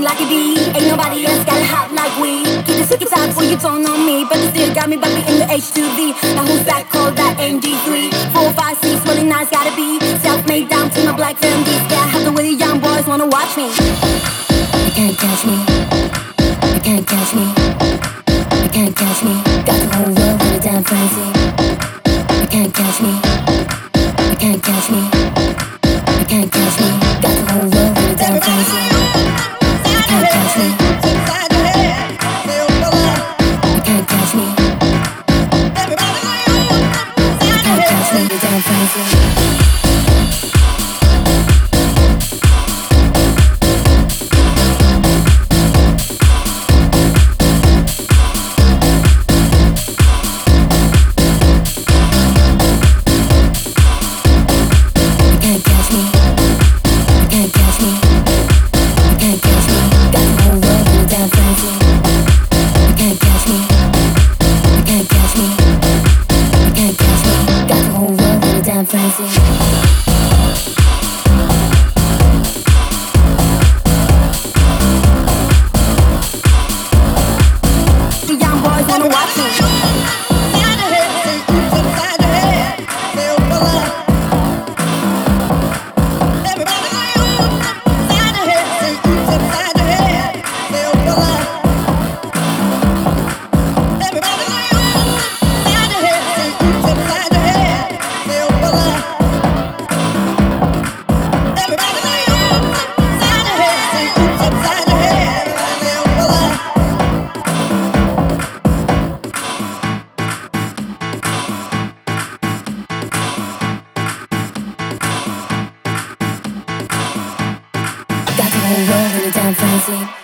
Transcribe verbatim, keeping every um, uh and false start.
like a bee. Ain't nobody else got it hot like we. Keep the secret talk for you don't know me, but you still got me bumping in the H two V. Now who's that called that M G three? Four, five, six, really nice, gotta be self-made down to my black families. Yeah, I have the way the young boys wanna watch me. You can't catch me. You can't catch me. You can't catch me. Got the whole world in a damn frenzy. You can't catch me. You can't catch me. You can't catch me. Got the whole world in a damn frenzy. You can't catch me. You can't catch me. You can't catch me in a damn frenzy. Got the whole world in a damn frenzy.